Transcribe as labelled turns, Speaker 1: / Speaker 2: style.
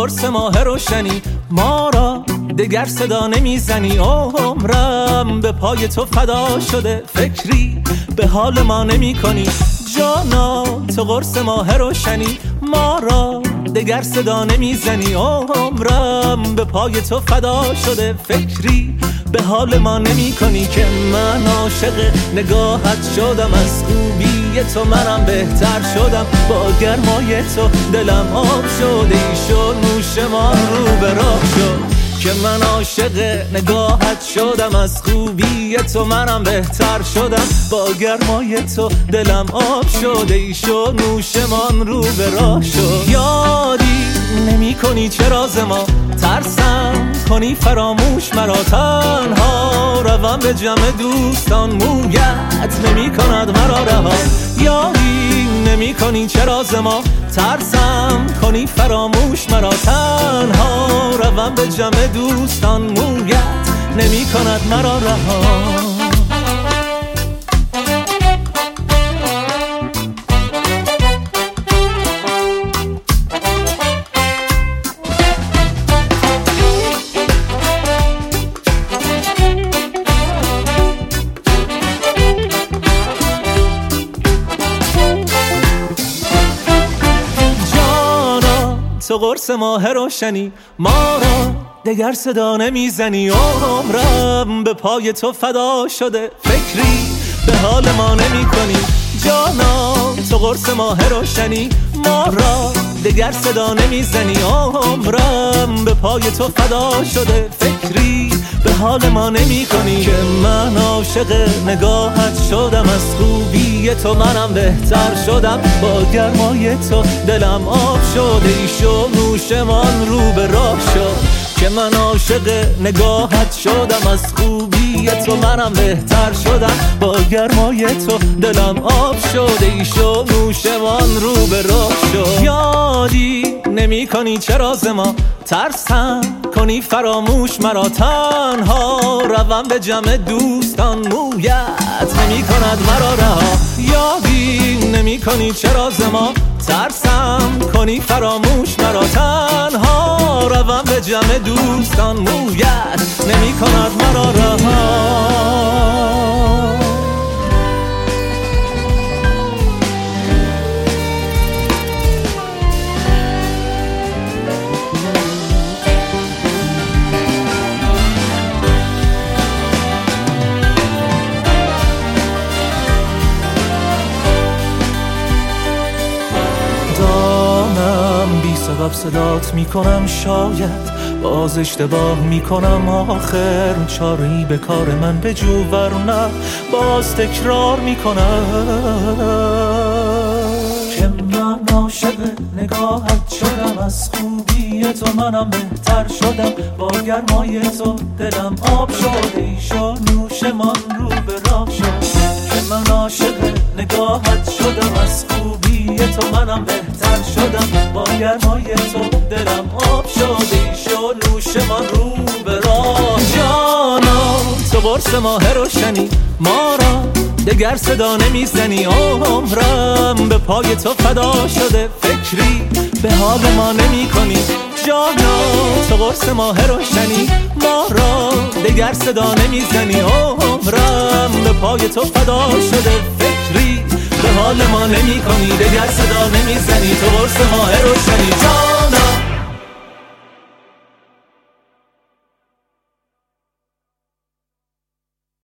Speaker 1: قرص ماه روشنی، ما را دگر صدا نمیزنی. عمرم به پای تو فدا شده، فکری به حال ما نمی کنی. جانا تو قرص ماه روشنی، ما را دگر صدا نمیزنی. عمرم به پای تو فدا شده، فکری به حال ما نمی کنی. که من عاشق نگاهت شدم، از خوبی تو منم بهتر شدم. با گرمای تو دلم آب شده، ایشو نوشمان رو به راه شد. که من عاشق نگاهت شدم، از خوبی تو منم بهتر شدم. با گرمای تو دلم آب شده، ایشو نوشمان رو به راه شد. یادی نمی کنی چه راز ما، ترسم کنی فراموش مرا. تنها روم به جمع دوستان، مویت نمی کند مرا رها. یادی نمی کنی چه راز ما، ترسم کنی فراموش مرا. تنها روم به جمع دوستان، مویت نمی کند مرا رها. تو قرص ماه روشنی، ما را دگر صدا نمیزنی. عمرم به پای تو فدا شده، فکری به حال ما نمی کنی. جانا تو قرص ماه روشنی، ما را دگر صدا نمیزنی. عمرم به پای تو فدا شده، فکری به حال ما نمی کنی. که من عاشق نگاهت شدم، از خوبی تو منم بهتر شدم. با گرمای تو دلم آب شده، ایشو نوشمان رو به راه شد. که من عاشق نگاهت شدم، از خوبی تو منم بهتر شدم. با گرمای تو دلم آب شده، ایشو نوشمان رو به راه شد. یادی نمی کنی چه راز ما، ترسم کنی فراموش مرا. تنها روم به جمع دوستان، مویت نمی کند مرا رها. یادی نمی کنی چه راز ما، ترسم کنی فراموش مرا. تنها روم به جمع دوستان، مویت نمی کند مرا رها. بی سبب صدات میکنم، شاید باز اشتباه میکنم. آخر چاره‌ای به کار من بجو، ورنه باز تکرار میکنم. که من عاشق نگاهت شدم، از خوبی تو منم بهتر شدم. با گرمای تو دلم آب شده، ایشو نوشمان رو به راه شد. که من عاشق نگاهت شدم، از خوبی تو منم بهتر شدم. با گرمای تو دلم آب شده، ایشو نوشمان رو به راه. جانا تو قرص ماه روشنی، ما را دگر صدا نمیزنی. عمرم به پای تو فدا شده، فکری به حال ما نمی کنی. جانا تو قرص ماه روشنی، ما را دگر صدا نمیزنی. عمرم به پای تو فدا شده، فکری به حال ما نمی کنی. دگر صدا نمیزنی، تو قرص ماه روشنی. جانا